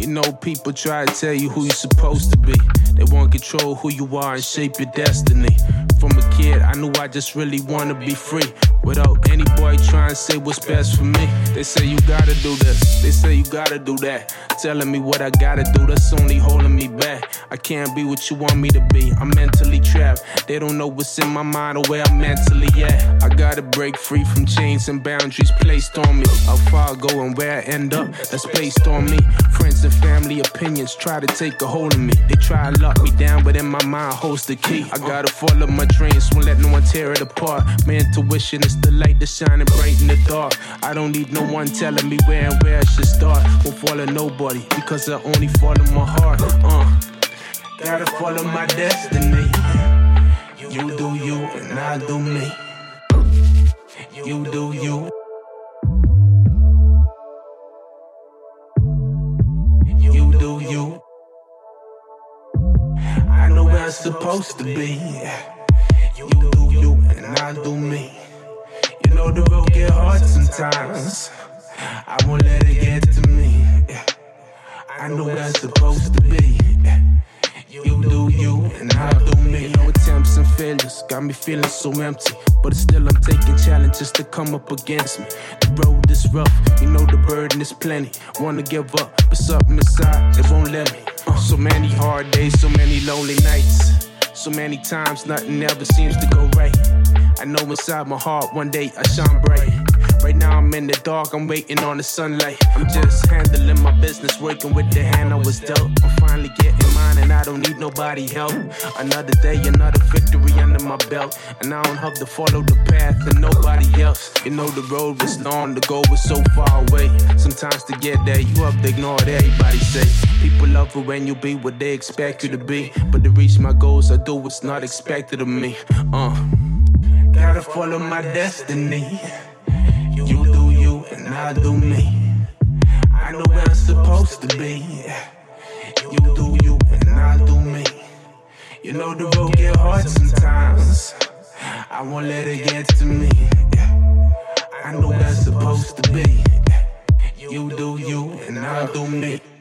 You know people try to tell you who you're supposed to be. They want to control who you are and shape your destiny. From a kid, I knew I just really want to be free. Without any boy trying to say what's best for me. They say you gotta do this, they say you gotta do that. Telling me what I gotta do, that's only holding me back. I can't be what you want me to be, I'm mentally trapped. They don't know what's in my mind or where I'm mentally at. I gotta break free from chains and boundaries placed on me. How far I go and where I end up, that's based on me. Friends and family opinions try to take a hold of me. They try to lock me down, but in my mind holds the key. I gotta follow my dreams, won't let no one tear it apart. My intuition is the light that's shining bright in the dark. I don't need no one telling me where and where I should start. Won't follow nobody, because I only follow my heart. Gotta follow my destiny. You do you and I do me. You do you. You do you. I know where I'm supposed to be. You do you and I do me. You know the road get hard sometimes. I won't let it get to me. I know where I'm supposed to be. You do you and I do me. You know attempts and failures got me feeling so empty, but still I'm taking challenges to come up against me. The road is rough, you know the burden is plenty. Wanna give up, but something inside, it won't let me. So many hard days, so many lonely nights. So many times nothing ever seems to go right. I know inside my heart one day I shine bright. Right now I'm in the dark, I'm waiting on the sunlight. I'm just handling my business, working with the hand I was dealt. I'm finally getting mine and I don't need nobody help. Another day, another victory under my belt. And I don't have to follow the path of nobody else. You know the road was long, the goal was so far away. Sometimes to get there, you have to ignore what everybody say. People love it when you be what they expect you to be. But to reach my goals, I do what's not expected of me. Gotta follow my destiny. You do you and I do me. I know where I'm supposed to be. You do you and I do me. You know the road get hard sometimes. I won't let it get to me. I know where I'm supposed to be. You do you and I do me.